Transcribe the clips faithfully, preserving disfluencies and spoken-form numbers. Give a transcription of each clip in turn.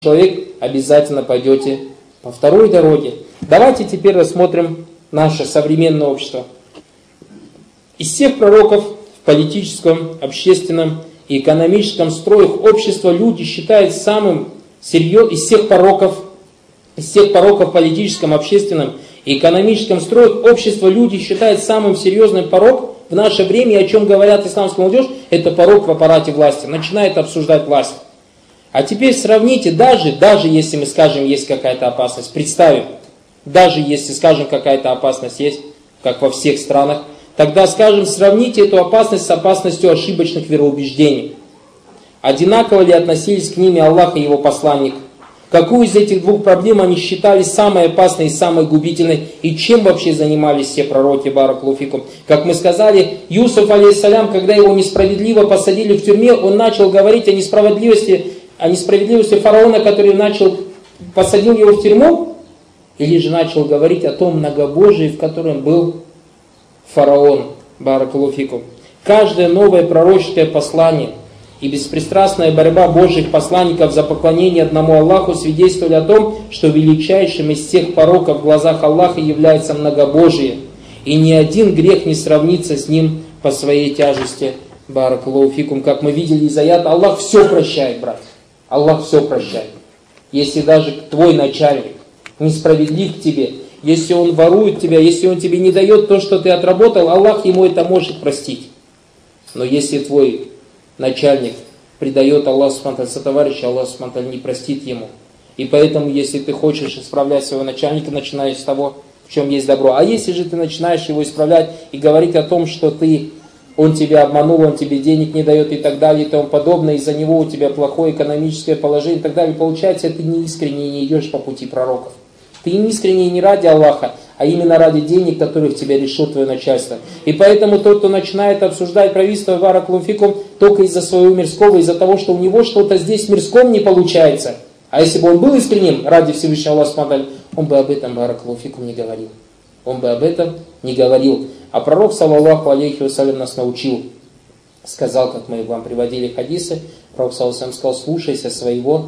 человек, обязательно пойдете по второй дороге. Давайте теперь рассмотрим наше современное общество. Из всех пророков в политическом, общественном и экономическом строях общества люди считают самым серьезным, из всех пороков, из всех пороков в политическом, общественном и экономическом строях общества люди считают самым серьезным порок в наше время, о чем говорят исламская молодежь, это порок в аппарате власти. Начинает обсуждать власть. А теперь сравните, даже, даже если мы скажем, есть какая-то опасность, представим, даже если скажем, какая-то опасность есть, как во всех странах, тогда скажем, сравните эту опасность с опасностью ошибочных вероубеждений. Одинаково ли относились к ним Аллах и Его посланник? Какую из этих двух проблем они считали самой опасной и самой губительной? И чем вообще занимались все пророки, баракаллаху фикум? Как мы сказали, Юсуф, алейхиссалям, когда его несправедливо посадили в тюрьме, он начал говорить о несправедливости, о несправедливости фараона, который начал, посадил его в тюрьму, или же начал говорить о том многобожии, в котором был фараон, баракаллаху фикум. Каждое новое пророческое послание и беспристрастная борьба Божьих посланников за поклонение одному Аллаху свидетельствовали о том, что величайшим из всех пороков в глазах Аллаха является многобожие, и ни один грех не сравнится с ним по своей тяжести. Баракаллаху фикум. Как мы видели из аята, Аллах все прощает, брат. Аллах все прощает. Если даже твой начальник несправедлив к тебе, если он ворует тебя, если он тебе не дает то, что ты отработал, Аллах ему это может простить. Но если твой начальник предает Аллаху субхану ва тааля сотоварища, Аллах субхану ва тааля не простит ему. И поэтому, если ты хочешь исправлять своего начальника, начинай с того, в чем есть добро. А если же ты начинаешь его исправлять и говорить о том, что ты, он тебя обманул, он тебе денег не дает и так далее и тому подобное, из-за него у тебя плохое экономическое положение и так далее, получается, ты не искренне не идешь по пути пророков. Ты не искренне не ради Аллаха, а именно ради денег, которых тебя решит твое начальство. И поэтому тот, кто начинает обсуждать правительство баракаллаху фикум только из-за своего мирского, из-за того, что у него что-то здесь в мирском не получается. А если бы он был искренним ради Всевышнего Аллаха субхану ва тааля, он бы об этом баракаллаху фикум не говорил. Он бы об этом не говорил. А пророк, саллаллаху алейхи вассалям, нас научил. Сказал, как мы вам приводили хадисы, пророк, саллаллаху алейхи вассалям, сказал, слушайся своего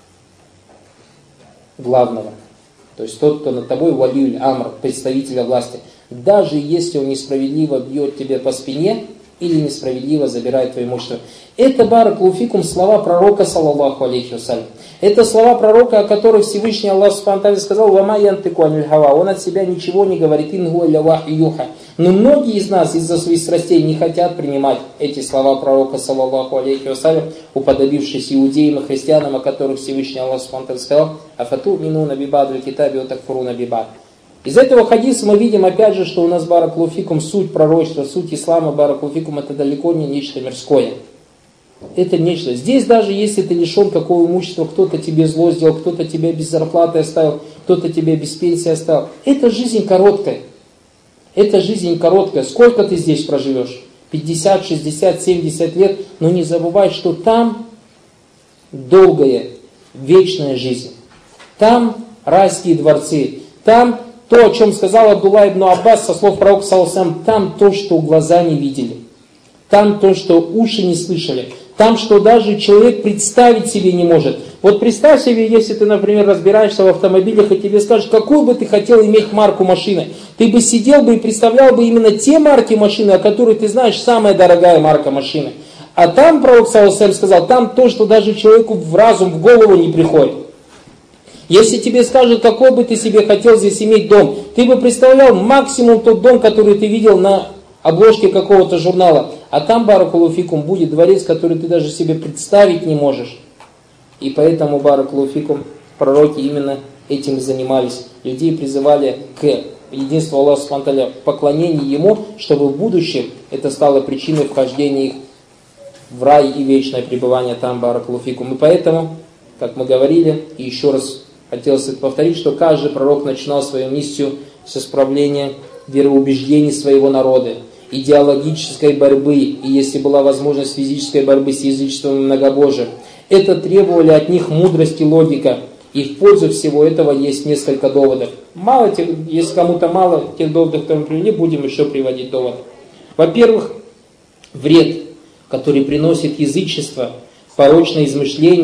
главного. То есть тот, кто над тобой, валиуль амр, представителя власти. Даже если он несправедливо бьет тебя по спине или несправедливо забирает твое имущество. Это баракаллаху фикум слова пророка, саллаллаху алейхи вассалям. Это слова пророка, о которых Всевышний Аллах субхану ва тааля сказал, «Вама янтику аниль хава». Он от себя ничего не говорит, «Ин гуа илля вахью юха». Но многие из нас из-за своих страстей не хотят принимать эти слова пророка, саллаллаху алейхи вассалям, уподобившись иудеям и христианам, о которых Всевышний Аллах субхану ва тааля сказал, «Афату минуна бибаду китаби ва такфуруна бибад». Из этого хадиса мы видим опять же, что у нас баракаллаху фикум суть пророчества, суть ислама, баракаллаху фикум, это далеко не нечто мирское. Это нечто. Здесь даже если ты лишен какого имущества, кто-то тебе зло сделал, кто-то тебя без зарплаты оставил, кто-то тебя без пенсии оставил. Это жизнь короткая. Это жизнь короткая. Сколько ты здесь проживешь? пятьдесят, шестьдесят, семьдесят лет. Но не забывай, что там долгая, вечная жизнь. Там райские дворцы. Там то, о чем сказал Абдулла ибн Аббас со слов пророка, саллаллаху алейхи ва саллям, там то, что глаза не видели. Там то, что уши не слышали. Там, что даже человек представить себе не может. Вот представь себе, если ты, например, разбираешься в автомобилях, и тебе скажут, какую бы ты хотел иметь марку машины. Ты бы сидел бы и представлял бы именно те марки машины, о которых ты знаешь, самая дорогая марка машины. А там, пророк, саллаллаху алейхи ва саллям, сказал, там то, что даже человеку в разум, в голову не приходит. Если тебе скажут, какой бы ты себе хотел здесь иметь дом, ты бы представлял максимум тот дом, который ты видел на обложке какого-то журнала. А там, баракаллаху фикум, будет дворец, который ты даже себе представить не можешь. И поэтому, баракаллаху фикум, пророки именно этим занимались. Людей призывали к единству Аллаха субхану ва тааля, поклонению Ему, чтобы в будущем это стало причиной вхождения их в рай и вечное пребывание там, баракаллаху фикум. И поэтому, как мы говорили, и еще раз хотелось это повторить, что каждый пророк начинал свою миссию с исправления вероубеждений своего народа, идеологической борьбы, и если была возможность физической борьбы с язычеством и многобожием. Это требовали от них мудрость и логика, и в пользу всего этого есть несколько доводов. Мало тех, если кому-то мало тех доводов, которые мы привели, будем еще приводить доводы. Во-первых, вред, который приносит язычество, порочное измышление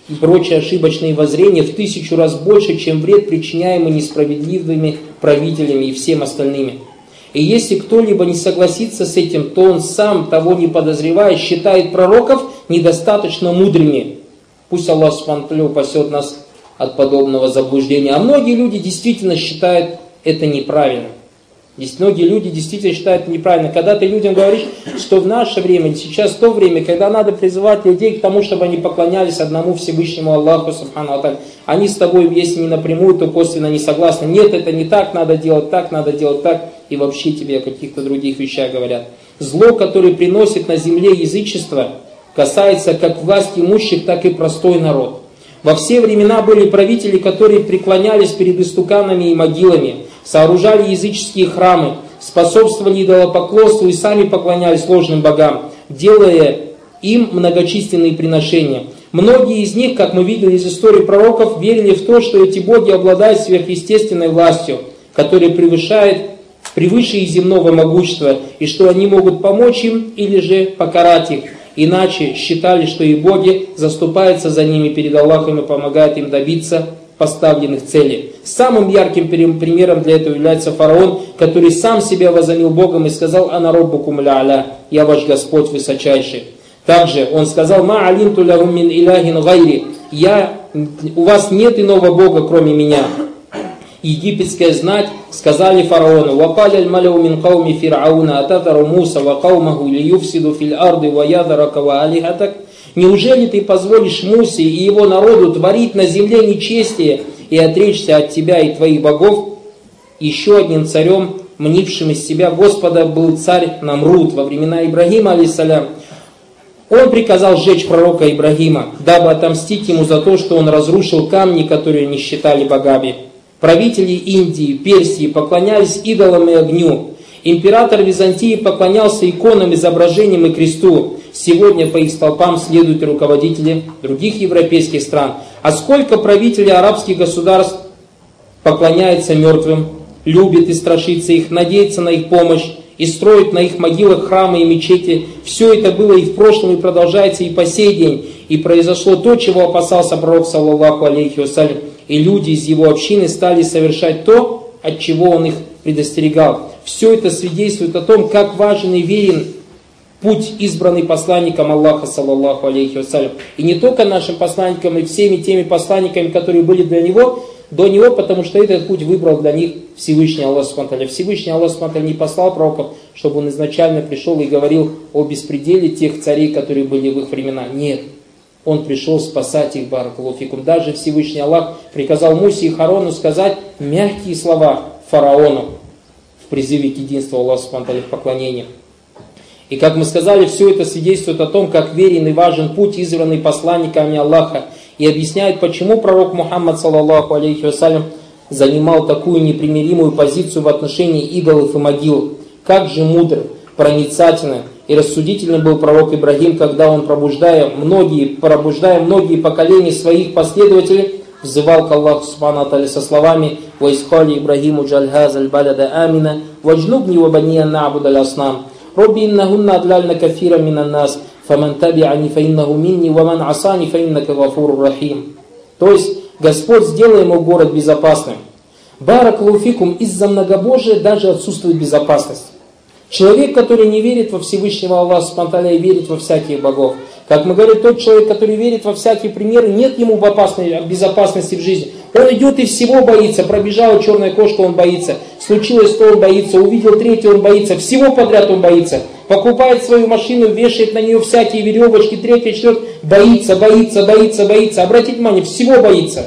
и прочие ошибочные воззрения в тысячу раз больше, чем вред, причиняемый несправедливыми правителями и всем остальными. И если кто-либо не согласится с этим, то он сам, того не подозревая, считает пророков недостаточно мудрыми. Пусть Аллах субхану ва тааля упасет нас от подобного заблуждения. А многие люди действительно считают это неправильно. Здесь многие люди действительно считают это неправильно. Когда ты людям говоришь, что в наше время, сейчас то время, когда надо призывать людей к тому, чтобы они поклонялись одному Всевышнему Аллаху субхану ва тааля, они с тобой, если не напрямую, то косвенно не согласны. Нет, это не так, надо делать так, надо делать так. И вообще тебе о каких-то других вещах говорят. Зло, которое приносит на земле язычество, касается как власть имущих, так и простой народ. Во все времена были правители, которые преклонялись перед истуканами и могилами, сооружали языческие храмы, способствовали идолопоклонству и сами поклонялись ложным богам, делая им многочисленные приношения. Многие из них, как мы видели из истории пророков, верили в то, что эти боги обладают сверхъестественной властью, которая превышает превыше их земного могущества, и что они могут помочь им или же покарать их. Иначе считали, что и боги заступаются за ними перед Аллахом и помогают им добиться поставленных целей. Самым ярким примером для этого является фараон, который сам себя возомнил Богом и сказал: «Ана роббукум ля-аля», «Я ваш Господь высочайший». Также он сказал: «Ма алимту лахум мин иляхин гайри», «Я, у вас нет иного Бога, кроме меня». Египетская знать сказали фараону: «Вакаля аль-маляу мин кауми фирауна ататару Муса ва каумаху лиюфсиду фил арды ва ядрака ва алихатак». Неужели ты позволишь Мусе и его народу творить на земле нечестие и отречься от тебя и твоих богов? Еще одним царем, мнившим из себя Господа, был царь Намруд во времена Ибрагима, алейхиссалям. Он приказал сжечь пророка Ибрагима, дабы отомстить ему за то, что он разрушил камни, которые не считали богами. Правители Индии, Персии поклонялись идолам и огню. Император Византии поклонялся иконам, изображениям и кресту. Сегодня по их столпам следуют руководители других европейских стран. А сколько правителей арабских государств поклоняется мертвым, любит и страшится их, надеется на их помощь и строит на их могилах храмы и мечети. Все это было и в прошлом, и продолжается и по сей день. И произошло то, чего опасался пророк, саллаллаху алейхи вассалям. И люди из его общины стали совершать то, от чего он их предостерегал. Все это свидетельствует о том, как важен и верен путь, избранный посланником Аллаха, саллаллаху алейхи вассалям. И не только нашим посланникам, и всеми теми посланниками, которые были для него, до него, потому что этот путь выбрал для них Всевышний Аллах субхану ва тааля. Всевышний Аллах субхану ва тааля не послал пророков, чтобы он изначально пришел и говорил о беспределе тех царей, которые были в их времена. Нет. Он пришел спасать их, баракаллаху фикум. Даже Всевышний Аллах приказал Мусе и Харону сказать мягкие слова фараону в призыве к единству Аллаха субхану ва тааля в поклонении. И как мы сказали, все это свидетельствует о том, как верен и важен путь, избранный посланниками Аллаха, и объясняет, почему пророк Мухаммад, саллаллаху алейхи вассалям, занимал такую непримиримую позицию в отношении идолов и могил. Как же мудр, проницательный и рассудительный был пророк Ибрагим, когда он, пробуждая многие, пробуждая многие поколения своих последователей, взывал к Аллаху субхану ва тааля со словами: «Ваисхали Ибрагиму джальхазаль баляда амина, ваджнубни вабания на'будаль аснам». «Робби иннахунна адлальна кафира минан нас, фаман таби'ани фаиннаху минни, ваман асани фаиннака гафурур рахим». То есть, Господь, сделай ему город безопасным. Баракаллаху фикум, из-за многобожия даже отсутствует безопасность. Человек, который не верит во Всевышнего Аллаха субхану ва тааля и верит во всяких богов. Как мы говорим, тот человек, который верит во всякие примеры, нет ему безопасности в жизни. Он идет и всего боится. Пробежала черная кошка, он боится. Случилось то, он боится. Увидел третье, он боится. Всего подряд он боится. Покупает свою машину, вешает на нее всякие веревочки, третье, четвертое. Боится, боится, боится, боится. Обратите внимание, всего боится.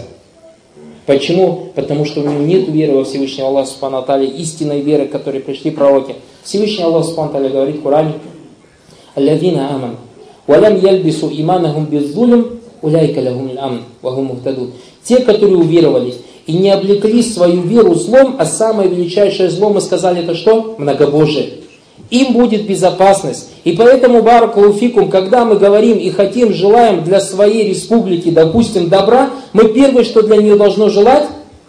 Почему? Потому что у него нет веры во Всевышнего Аллаха субхану ва тааля, истинной веры, к которой пришли пророки. Всевышний Аллах субхану ва тааля говорит в Коране: «Аллазина аман, валям ялбису иманахум беззулм, уляйка лахум аль-амн, вахум мухтадун». Те, которые уверовались и не облекли свою веру злом, а самое величайшее зло, мы сказали, это что? Многобожие. Им будет безопасность. И поэтому, баракаллаху фикум, когда мы говорим и хотим, желаем для своей республики, допустим, добра, мы первое, что для нее должно желать,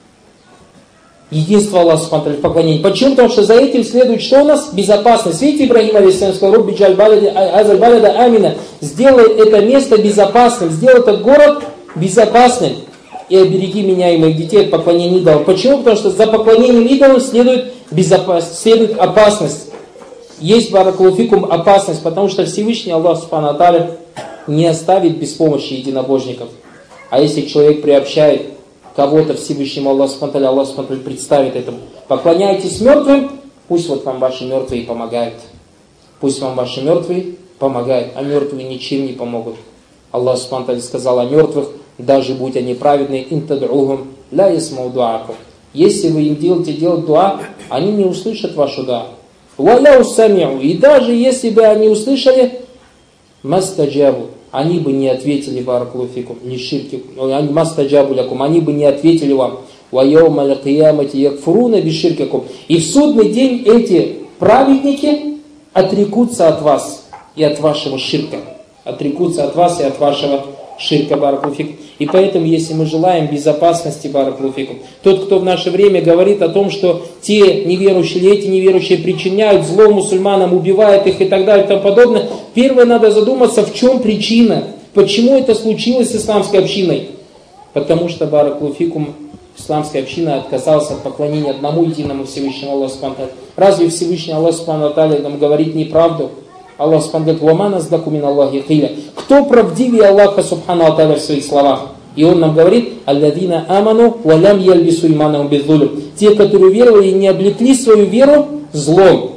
единство Аллаха субхану ва тааля в поклонении. Почему? Потому что за этим следует, что у нас? Безопасность. Видите, Ибрагим алейхиссалям сказал: «Робби джаль баляда амина». Сделай это место безопасным, сделай этот город безопасным и обереги меня и моих детей от поклонения идолам. Почему? Потому что за поклонением идолам следует, безопас... следует опасность. Есть, баракаллаху фикум, опасность, потому что Всевышний Аллах Субхану ва Тааля не оставит без помощи единобожников. А если человек приобщает кого-то Всевышнему Аллаху Субхану ва Тааля, Аллах Субхану ва Тааля представит этому. Поклоняйтесь мертвым, пусть вот вам ваши мертвые помогают. Пусть вам ваши мертвые помогают, а мертвые ничем не помогут. Аллах Субхану ва Тааля сказал о мертвых: даже будь они праведны, интад'ухум ла ясмау дуакум. Если вы им делаете делать дуа, они не услышат вашу дуа. Валяу самиу. И даже если бы они услышали, мастаджабу, они бы не ответили, баракаллаху фикум, не ширки, мастаджабу лякум, они бы не ответили вам. Ваяум аль-киямати якфуруна биширкакум. И в судный день эти праведники отрекутся от вас и от вашего ширка. Отрекутся от вас и от вашего ширка, баракаллаху фикум. И поэтому, если мы желаем безопасности, баракаллаху фикум, тот, кто в наше время говорит о том, что те неверующие или эти неверующие причиняют зло мусульманам, убивают их и так далее и тому подобное, первое надо задуматься, в чем причина, почему это случилось с исламской общиной. Потому что, баракаллаху фикум, исламская община отказалась от поклонения одному единому Всевышнему Аллаху Субхану ва Тааля. Разве Всевышний Аллах Субхану ва Тааля нам говорит неправду? Аллах Субхану говорит: «Ва ма наздаку мин Аллахи киля». Кто правдивее Аллаха Субхану ва Тааля в своих словах? И он нам говорит: «Алладина аману ва лям ялбису иманахум биззулм». Те, которые веровали и не облекли свою веру злом.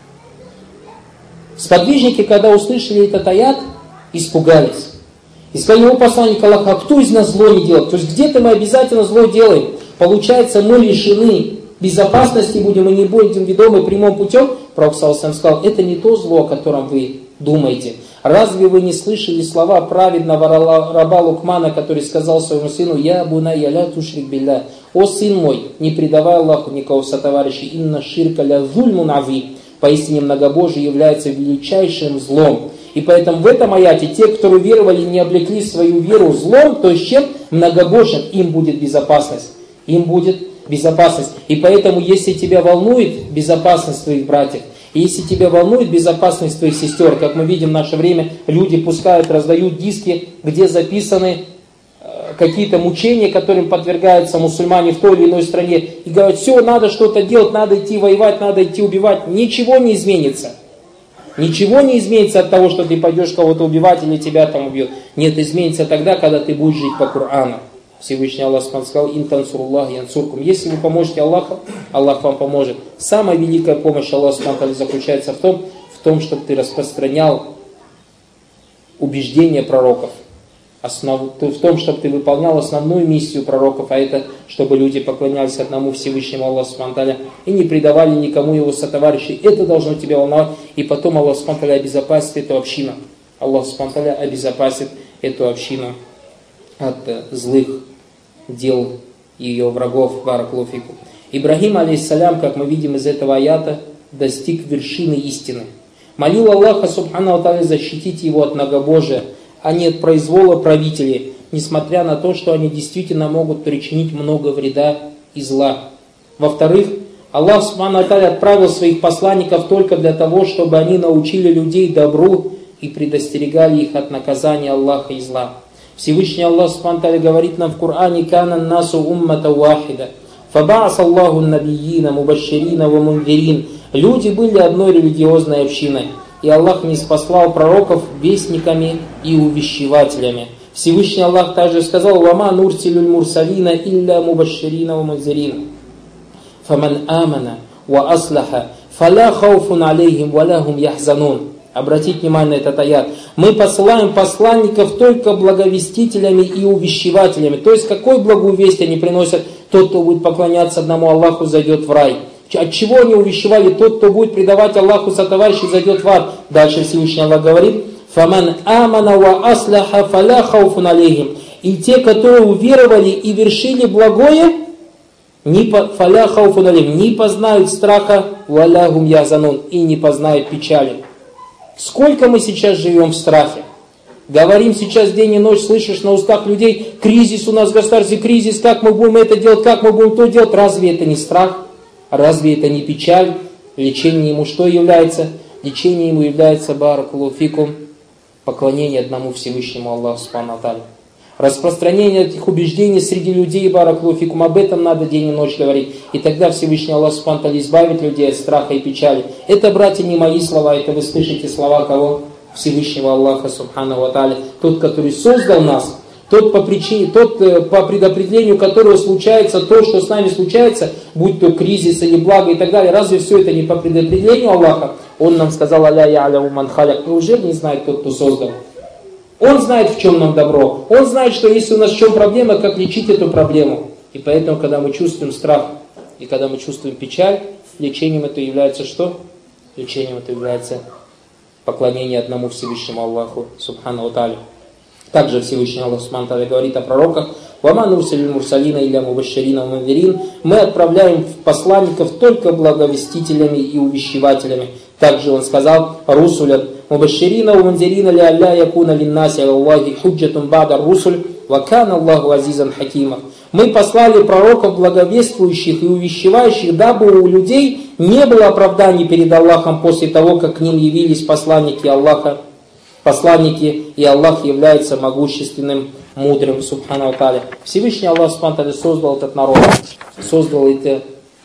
Сподвижники, когда услышали этот аят, испугались. И сказали: «О посланник Аллаха, а кто из нас зло не делает?» То есть где-то мы обязательно зло делаем. Получается, мы лишены безопасности, будем и не будем ведомы прямым путем. Пророк саллаллаху алейхи ва саллям сказал: это не то зло, о котором вы думаете. Разве вы не слышали слова праведного раба Лукмана, который сказал своему сыну: «Я бунайя ля тушрик билля». «О сын мой, не предавай Аллаху никого сотоварищей, инна ширка ля зульмун азим». Поистине многобожие является величайшим злом. И поэтому в этом аяте те, кто уверовали, не облекли свою веру злом, то есть чем? Многобожием, им будет безопасность. Им будет безопасность. И поэтому, если тебя волнует безопасность твоих братьев, и если тебя волнует безопасность твоих сестер, как мы видим в наше время, люди пускают, раздают диски, где записаны какие-то мучения, которым подвергаются мусульмане в той или иной стране, и говорят: все, надо что-то делать, надо идти воевать, надо идти убивать. Ничего не изменится. Ничего не изменится от того, что ты пойдешь кого-то убивать или тебя там убьют. Нет, изменится тогда, когда ты будешь жить по Корану. Всевышний Аллах сказал: «Ин тансуруллах янсуркум». Если вы поможете Аллаху, Аллах вам поможет. Самая великая помощь Аллаха заключается в том, в том, чтобы ты распространял убеждения пророков. Основ... В том, чтобы ты выполнял основную миссию пророков, а это, чтобы люди поклонялись одному Всевышнему Аллаху Субхану ва Тааля и не предавали никому его сотоварищей. Это должно тебя волновать. И потом Аллах Субхану ва Тааля обезопасит эту общину. Аллах Субхану ва Тааля обезопасит эту общину от злых дел ее врагов. Баракаллаху фикум. Ибрагим, алейхиссалям, как мы видим из этого аята, достиг вершины истины. Молил Аллаха Субхану ва Тааля защитить его от многобожия, а не от произвола правителей, несмотря на то, что они действительно могут причинить много вреда и зла. Во-вторых, Аллах Субхану ва Тааля отправил своих посланников только для того, чтобы они научили людей добру и предостерегали их от наказания Аллаха и зла. Всевышний Аллах Субхану ва Тааля говорит нам в Коране: «Кана насу уммата вахида, фабаас Аллаху набийина, мубашширина ва мундирин». Люди были одной религиозной общиной. И Аллах не спаслал пророков вестниками и увещевателями. Всевышний Аллах также сказал: «Вама нурсилюль мурсалина илля мубашширина ва мунзирин. Фаман амана ва аслаха фаля хауфун алейхим ва лахум яхзанун». Обратите внимание на этот аят. Мы посылаем посланников только благовестителями и увещевателями. То есть, какое благовестие они приносят? Тот, кто будет поклоняться одному Аллаху, зайдет в рай. От чего они увещевали? Тот, кто будет предавать Аллаху сотоварищей, зайдет в ад. Дальше Всевышний Аллах говорит: «Фаман амана ва аслаха фаля хауфун алейхим». И те, которые уверовали и вершили благое, не, по, фаля хауфун алейхим, не познают страха, ва лахум яхзанун, и не познают печали. Сколько мы сейчас живем в страхе? Говорим сейчас день и ночь, слышишь на устах людей: кризис у нас в государстве, кризис, как мы будем это делать, как мы будем то делать. Разве это не страх? Разве это не печаль? Лечение ему что является? Лечение ему является, баракаллаху фикум, поклонение одному Всевышнему Аллаху Субхану ва Тааля. Распространение этих убеждений среди людей, баракулуфикум, об этом надо день и ночь говорить. И тогда Всевышний Аллах Субхану ва Тааля избавит людей от страха и печали. Это, братья, не мои слова, это вы слышите слова кого? Всевышнего Аллаха Субхану ва Тааля. Тот, который создал нас, тот по причине, тот по предопределению которого случается то, что с нами случается, будь то кризис или благо и так далее. Разве все это не по предопределению Аллаха? Он нам сказал: «Аля я'ляму ман халяк». Неужели не знает тот, кто создал? Он знает, в чем нам добро. Он знает, что если у нас в чем проблема, как лечить эту проблему. И поэтому, когда мы чувствуем страх и когда мы чувствуем печаль, лечением это является что? Лечением это является поклонение одному Всевышнему Аллаху Субхану ва Тааля. Также Всевышний Аллах Субхану ва Тааля говорит о пророках: «Вама нурсилил мурсалина илля мубашширина ва мунзирин». Мы отправляем посланников только благовестителями и увещевателями. Также он сказал: «Русулян мубашширина ва мунзирина ли алля якуна линнаси аллахи худжатун ба'да русуль ва кана Аллаху азизан хакима». Мы послали пророков, благовествующих и увещевающих, дабы у людей не было оправданий перед Аллахом после того, как к ним явились посланники Аллаха, посланники, и Аллах является могущественным, мудрым, Субхану ва Тааля. Всевышний Аллах Субхану ва Тааля создал этот народ, создал это,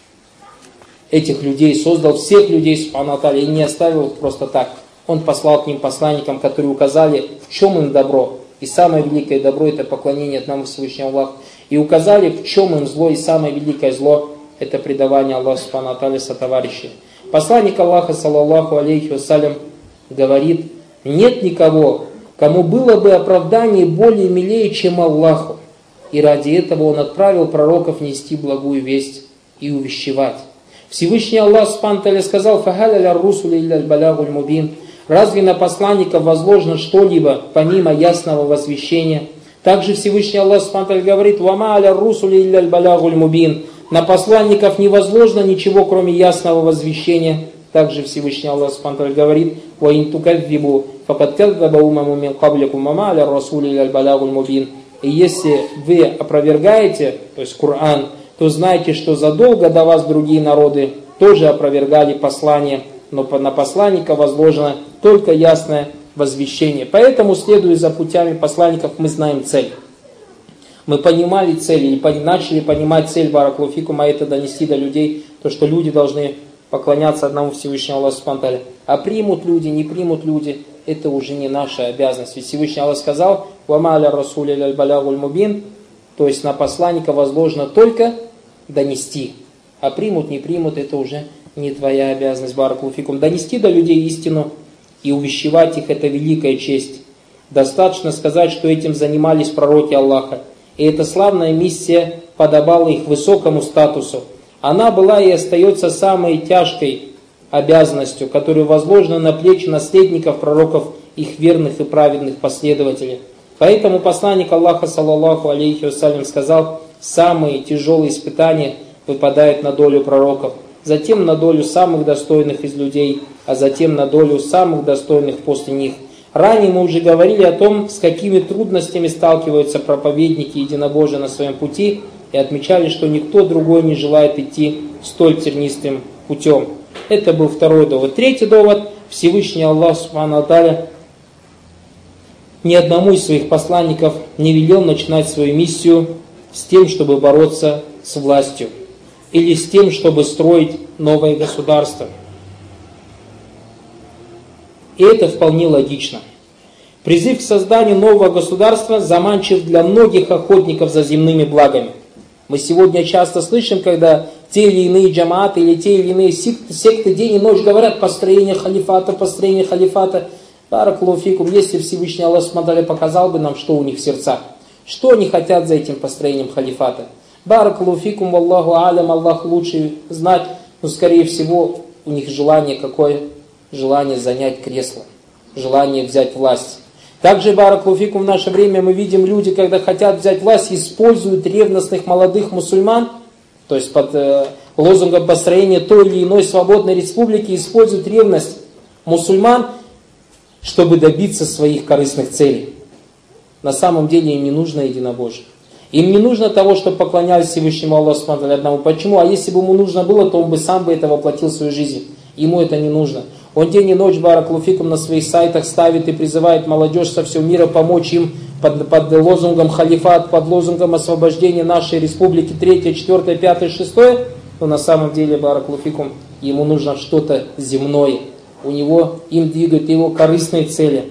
этих людей, создал всех людей, Субхану ва Тааля, и не оставил их просто так. Он послал к ним посланникам, которые указали, в чем им добро. И самое великое добро — это поклонение одному Всевышнему Аллаху. И указали, в чем им зло, и самое великое зло — это предавание Аллаху Субхану ва Тааля сотоварищей. Посланник Аллаха, саллаллаху алейхи вассалям, говорит: нет никого, кому было бы оправдание более милее, чем Аллаху. И ради этого он отправил пророков нести благую весть и увещевать. Всевышний Аллах Субхану ва Тааля сказал: «Фахаль аля русули илля балягуль мубин». Разве на посланников возложено что-либо, помимо ясного возвещения? Также Всевышний Аллах Субхану ва Тааля говорит: «Вама аля русули илля балягуль мубин». На посланников не возложено ничего, кроме ясного возвещения. Также Всевышний Аллах Субхану ва Тааля говорит: «Ваин тукадзибу факад кадзаба умаму мин кабликум вама аля расули илля балягуль мубин». И если вы опровергаете, то есть Коран, то знайте, что задолго до вас другие народы тоже опровергали послание, но на посланника возложено только ясное возвещение. Поэтому, следуя за путями посланников, мы знаем цель. Мы понимали цель, или начали понимать цель, баракаллаху фикум, а это донести до людей, то, что люди должны поклоняться одному Всевышнему Аллаху Субхану ва Тааля. А примут люди, не примут люди, это уже не наша обязанность. Ведь Всевышний Аллах сказал: «Вама аля расули илля балягуль мубин», то есть на посланника возложено только донести. А примут, не примут, это уже не твоя обязанность, баракаллаху фикум. Донести до людей истину и увещевать их — это великая честь. Достаточно сказать, что этим занимались пророки Аллаха. И эта славная миссия подобала их высокому статусу. Она была и остается самой тяжкой обязанностью, которая возложена на плечи наследников пророков, их верных и праведных последователей. Поэтому посланник Аллаха, саллаллаху алейхи вассалям, сказал: самые тяжелые испытания выпадают на долю пророков, затем на долю самых достойных из людей, а затем на долю самых достойных после них. Ранее мы уже говорили о том, с какими трудностями сталкиваются проповедники единобожия на своем пути, и отмечали, что никто другой не желает идти столь тернистым путем. Это был второй довод. Третий довод: Всевышний Аллах Субхану ва Тааля ни одному из своих посланников не велел начинать свою миссию с тем, чтобы бороться с властью, или с тем, чтобы строить новое государство. И это вполне логично. Призыв к созданию нового государства заманчив для многих охотников за земными благами. Мы сегодня часто слышим, когда те или иные джамааты или те или иные секты, секты день и ночь говорят: построение халифата, построение халифата. Баракаллаху фикум, если Всевышний Аллах Субхану ва Тааля показал бы нам, что у них в сердцах, что они хотят за этим построением халифата. Баракаллаху фикум, валлаху алям, Аллах лучше знать, но скорее всего у них желание какое? Желание занять кресло, желание взять власть. Также, баракаллаху фикум, в наше время мы видим, люди, когда хотят взять власть, используют ревностных молодых мусульман, то есть под э, лозунгом построения той или иной свободной республики, используют ревность мусульман, чтобы добиться своих корыстных целей. На самом деле им не нужно единобожие. Им не нужно того, чтобы поклонялись Всевышнему Аллаху Субхану ва Тааля одному. Почему? А если бы ему нужно было, то он бы сам бы это воплотил в свою жизнь. Ему это не нужно. Он день и ночь, баракаллаху фикум, на своих сайтах ставит и призывает молодежь со всего мира помочь им под, под лозунгом халифат, под лозунгом освобождения нашей республики третье, четвертое, пятое, шестое, но на самом деле, баракаллаху фикум, ему нужно что-то земное. У него, им двигают его корыстные цели.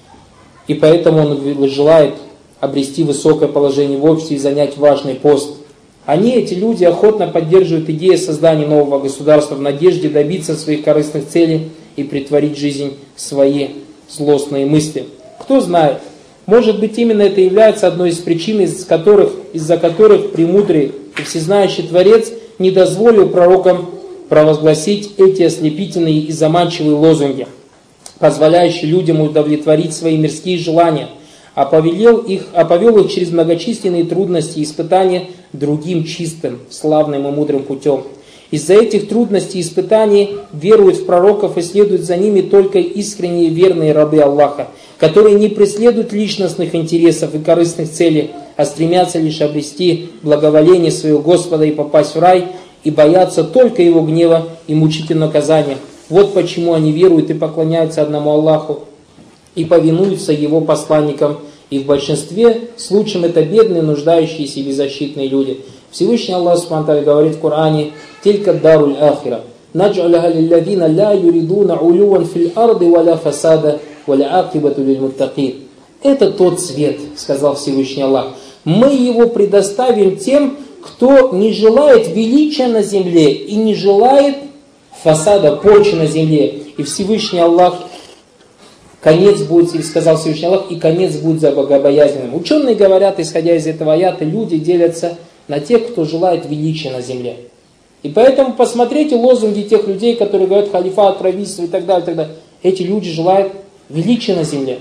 И поэтому он желает обрести высокое положение в обществе и занять важный пост. Они, эти люди, охотно поддерживают идею создания нового государства в надежде добиться своих корыстных целей и претворить в жизнь свои злостные мысли. Кто знает, может быть, именно это является одной из причин, из которых, из-за которых премудрый и всезнающий Творец не дозволил пророкам провозгласить эти ослепительные и заманчивые лозунги, позволяющие людям удовлетворить свои мирские желания, а повелел их, а повел их через многочисленные трудности и испытания другим чистым, славным и мудрым путем. Из-за этих трудностей и испытаний веруют в пророков и следуют за ними только искренние верные рабы Аллаха, которые не преследуют личностных интересов и корыстных целей, а стремятся лишь обрести благоволение своего Господа и попасть в рай, и боятся только Его гнева и мучительного наказания. Вот почему они веруют и поклоняются одному Аллаху и повинуются Его посланникам. И в большинстве случаев это бедные, нуждающиеся и беззащитные люди. Всевышний Аллах Субхану ва Тааля говорит в Коране: «Тилька даруль ахира, надж'аляха лилладина ля юридуна улюван фил арды валя фасада валя акибату лиль муттакин». Это тот свет, сказал Всевышний Аллах. Мы его предоставим тем, кто не желает величия на земле и не желает фасада, порчи на земле. И Всевышний Аллах, конец будет, или сказал Всевышний Аллах, и конец будет за богобоязненным. Ученые говорят, исходя из этого аята, люди делятся на тех, кто желает величия на земле. И поэтому посмотрите лозунги тех людей, которые говорят халифат, правительство и так далее, и так далее. Эти люди желают величия на земле.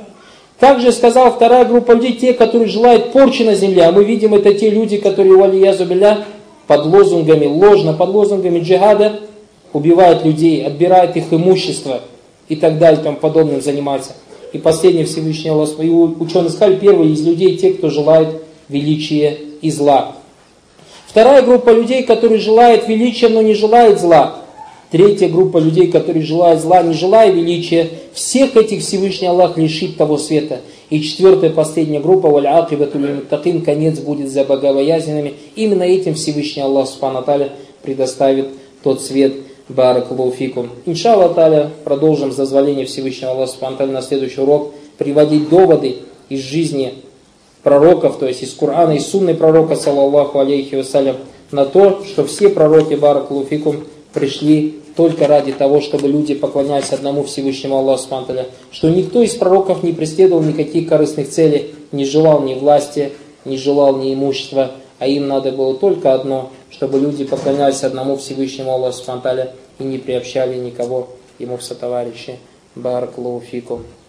Также сказала вторая группа людей, те, которые желают порчи на земле. А мы видим, это те люди, которые, валиязу билля, под лозунгами ложно, под лозунгами джихада убивают людей, отбирают их имущество и так далее, там подобным занимаются. И последний Всевышний Аллах, и ученые сказали, первый из людей, те, кто желает величия и зла. Вторая группа людей, которые желают величия, но не желают зла. Третья группа людей, которые желают зла, не желая величия, всех этих Всевышний Аллах лишит того света. И четвертая, последняя группа, валя акибату лиль муттакин, конец будет за богобоязненными. Именно этим Всевышний Аллах Субхану ва Тааля предоставит тот свет. Баракаллаху фикум. Иншаллах тааля, продолжим с дозволения Всевышнего Аллаха Субхану ва Тааля на следующий урок приводить доводы из жизни пророков, то есть из Корана, из сунны пророка, саллаллаху алейхи вассалям, на то, что все пророки, баракаллаху фикум, пришли только ради того, чтобы люди поклонялись одному Всевышнему Аллаху Субхану ва Тааля, что никто из пророков не преследовал никаких корыстных целей, не желал ни власти, не желал ни имущества, а им надо было только одно, чтобы люди поклонялись одному Всевышнему Аллаху Субхану ва Тааля и не приобщали никого ему в сотоварищи. Баракаллаху фикум.